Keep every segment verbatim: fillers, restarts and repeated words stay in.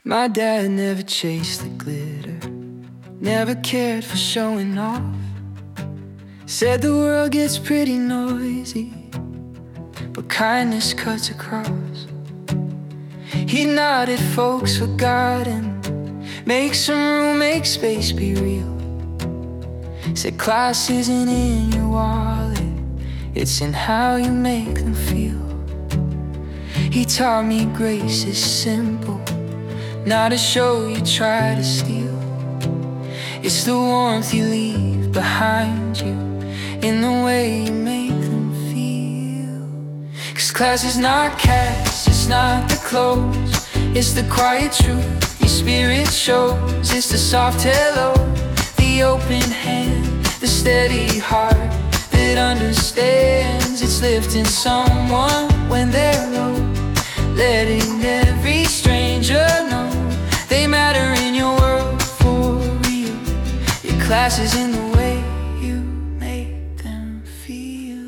My dad never chased the glitter, never cared for showing off. Said the world gets pretty noisy, but kindness cuts across. He nodded, folks forgotten. Make some room, make space, be real. Said class isn't in your wallet, it's in how you make them feel. He taught me grace is simple, not a show you try to steal. It's the warmth you leave behind you in the way you make them feel. Cause class is not cash, it's not the clothes, it's the quiet truth your spirit shows. It's the soft hello, the open hand, the steady heart that understands. It's lifting someone when they're low, letting every stranger know they matter in your world for real. Your class is in the way you make them feel.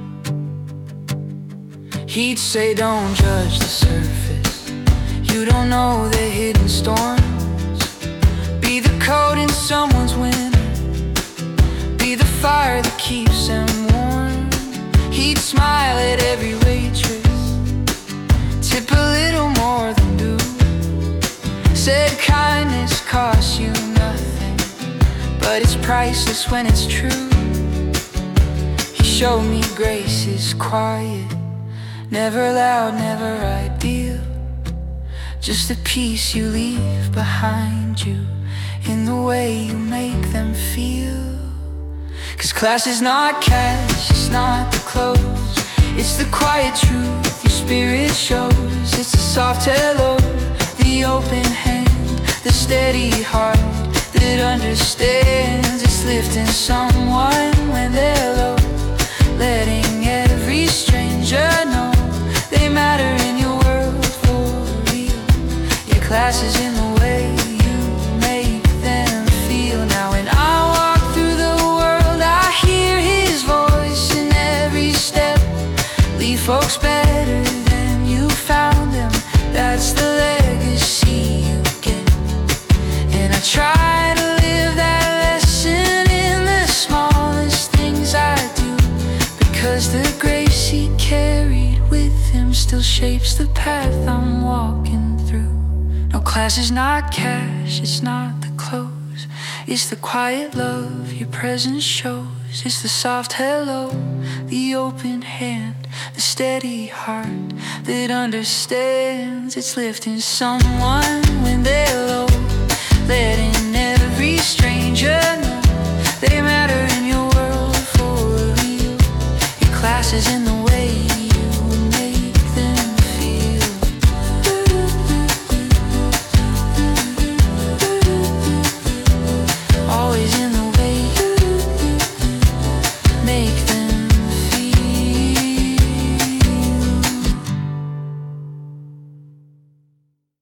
He'd say don't judge the surface, you don't know the hidden storms. Be the coat in someone's winter, be the fire that keeps them warm. He'd smile at every waitress, tip a little more than due. Said kindness costs you nothing, but it's priceless when it's true. He showed me grace is quiet, never loud, never ideal. Just the peace you leave behind you in the way you make them feel. Cause class is not cash, it's not the clothes, it's the quiet truth your spirit shows. It's the soft hello, the open hand, the steady heart that understands. It's lifting someone when they're low, letting every stranger know they matter in your world for real. Your class is in the way you make them feel. Now when I walk through the world, I hear his voice in every step. Leave folks better than you found them, that's the legacy you get. And I try to live that lesson in the smallest things I do, because the grace he carried with him still shapes the path I'm walking through. No, class is not cash, it's not the clothes, it's the quiet love your presence shows. It's the soft hello, the open hand, the steady heart that understands. It's lifting someone